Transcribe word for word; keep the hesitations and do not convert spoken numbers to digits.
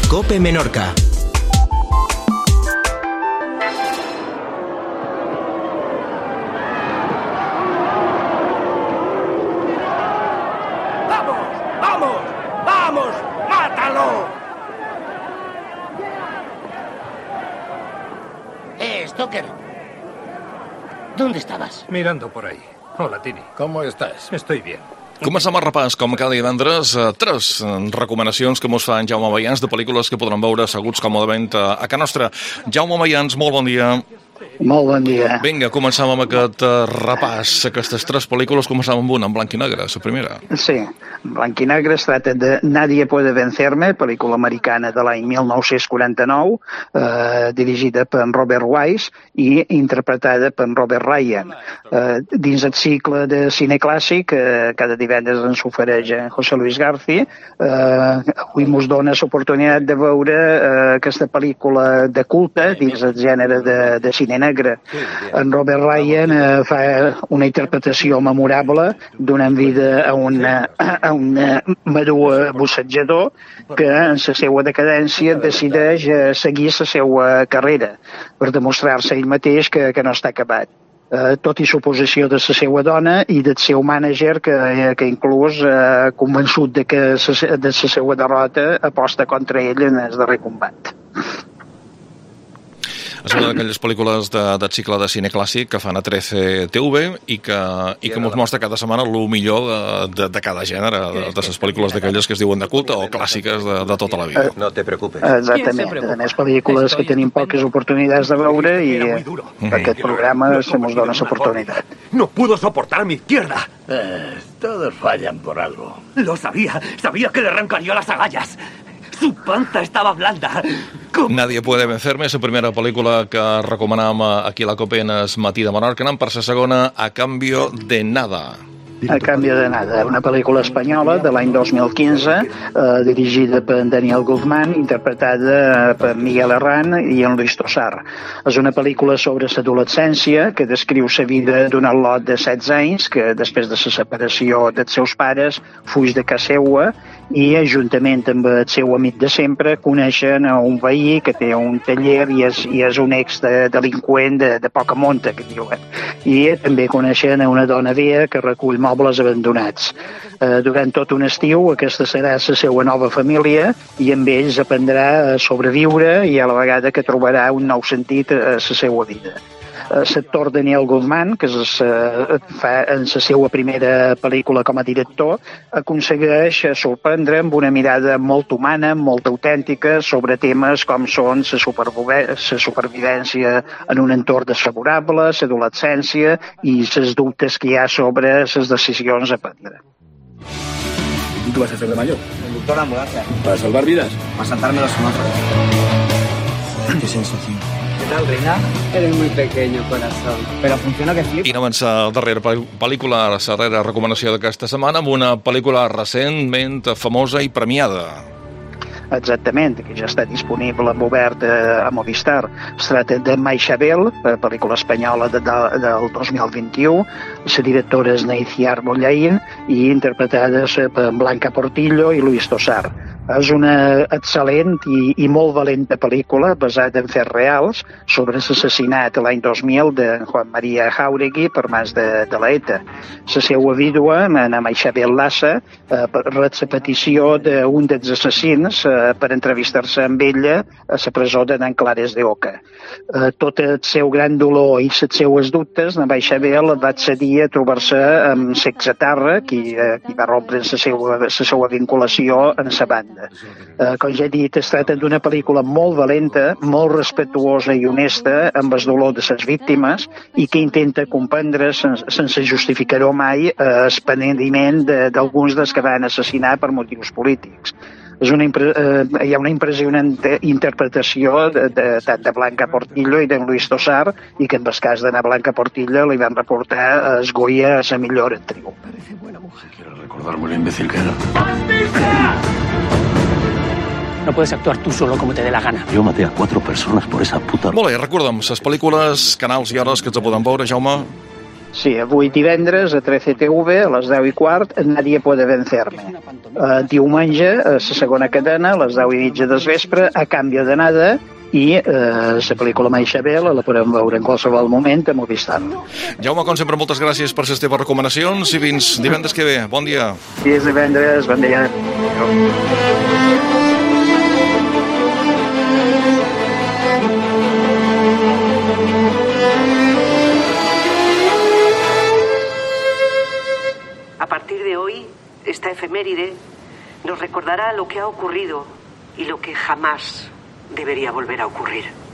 COPE Menorca. ¡Vamos! ¡Vamos! ¡Vamos! ¡Mátalo! Eh, Stoker. ¿Dónde estabas? Mirando por ahí. Hola, Tini. ¿Cómo estás? Estoy bien. Comencem el repàs, com cada divendres, eh, tres eh, recomanacions que mos fa en Jaume Mayans de pel·lícules que podran veure asseguts còmodament a, a Can Nostra. Jaume Mayans, molt bon dia. Molt bon dia. Vinga, comencem amb aquest uh, repàs. Aquestes tres pel·lícules comencem amb una, en blanc i negre, la primera. Sí, en blanc i negre es tracta de Nadie puede vencerme, pel·lícula americana de l'any mil nou-cents quaranta-nou, eh, dirigida per Robert Wise i interpretada per Robert Ryan. Eh, dins el cicle de cine clàssic, eh, cada divendres ens ofereix en José Luis García, eh, avui ens dona l'oportunitat de veure eh, aquesta pel·lícula de culte dins el gènere de, de cine negre. En Robert Ryan eh, fa una interpretació memorable donant vida a un, a un madur bussejador que en la seva decadència decideix eh, seguir la seva carrera per demostrar-se ell mateix que, que no està acabat. Eh, tot i l'oposició de la seva dona i del seu mànager que, que inclús eh, convençut de que sa, de la seva derrota aposta contra ell en el darrer combat. És una d'aquelles pel·lícules de, de cicle de cine clàssic que fan a trece T V i que, i que mos mostra cada setmana el millor de, de, de cada gènere, de, de les pel·lícules d'aquelles que es diuen de culte o clàssiques de, de tota la vida. No te preocupes. Exactament, de més pel·lícules que tenim poques oportunitats de veure i eh, aquest programa se mos dona l'oportunitat. No pudo soportar mi izquierda. Eh, todos fallan por algo. Lo sabía. Sabía que le arrancaría las agallas. Su panza estaba blanda. Com... Nadie puede vencerme, la primera pel·lícula que recomanam aquí a la COPE en el matí de Menorca. Anem per la segona, A cambio de nada. A cambio de nada, una pel·lícula espanyola de l'any dos mil quinze, eh, dirigida per Daniel Guzmán, interpretada per Miguel Herrán i en Luis Tosar. És una pel·lícula sobre l'adolescència que descriu la vida d'un al·lot de setze anys que, després de la separació dels seus pares, fuig de casa seva i, juntament amb el seu amic de sempre, coneixen a un veí que té un taller i és, i és un ex-delinqüent de, de poca monta, que diuen. I també coneixen a una dona vella que recull mobles abandonats. Eh, durant tot un estiu, aquesta serà la seva nova família i amb ells aprendrà a sobreviure i a la vegada que trobarà un nou sentit a la seva vida. L'actor Daniel Guzmán, que es, uh, fa en la seva primera pel·lícula com a director, aconsegueix sorprendre amb una mirada molt humana, molt autèntica, sobre temes com són la supervive- supervivència en un entorn desfavorable, l'adolescència i els dubtes que hi ha sobre les decisions a prendre. ¿Y tú vas a hacer de mayor? Conductor de ambulancia. ¿Para salvar vidas? Para saltarme los semáforos. Qué sensación. ¿Qué tal, Reina? Eres muy pequeño, corazón. Pero funciona que flipa. I anem a la darrera pel·lícula, la darrera recomanació d'aquesta setmana, amb una pel·lícula recentment famosa i premiada. Exactament, que ja està disponible en obert a, a Movistar. Es tracta de Maixabel, pel·lícula espanyola de, de, del dos mil vint-i-u. La directora és Neiciar Bollaín i interpretades per Blanca Portillo i Luis Tosar. És una excel·lent i, i molt valenta pel·lícula basada en fets reals sobre l'assassinat l'any dos mil de Juan María Jauregui per mans de, de l'ETA. La seva vídua, Ana Maixabel Lassa, eh, ret la petició d'un dels assassins eh, per entrevistar-se amb ella a la presó de Nanclares de Oca. Eh, tot el seu gran dolor i les seues dubtes, Ana Maixabel va accedir a trobar-se amb l'exetarra, qui, eh, qui va rompre la seva, la seva vinculació en la banda. Eh, com ja he dit, es tracta d'una pel·lícula molt valenta, molt respectuosa i honesta amb el dolor de les víctimes i que intenta comprendre sense, sense justificar-ho mai eh, el penediment d'alguns dels que van assassinar per motius polítics. És una impre, eh, hi ha una impressionant interpretació de, de, tant de Blanca Portillo i d'en Luis Tosar i que en el cas d'Ana Blanca Portillo li van reportar a es Goya a la millor actriu. Parece buena mujer. Quiero recordarme lo imbécil que era. No puedes actuar tú solo como te dé la gana. Yo maté a cuatro personas por esa puta... Molt bé, recorda'm, les pel·lícules, canals i hores que ens poden veure, Jaume. Sí, avui divendres a trece T V, a les deu i quart, Nadie puede vencerme. Uh, diumenge, a la segona cadena, a les deu i mitja del vespre, A cambio de nada, i uh, la pel·lícula Maixabel la podem veure en qualsevol moment a Movistar. Jaume, com sempre, moltes gràcies per les teves recomanacions i fins divendres que ve. Bon dia. Fins divendres, bon dia. A partir de hoy, esta efeméride nos recordará lo que ha ocurrido y lo que jamás debería volver a ocurrir.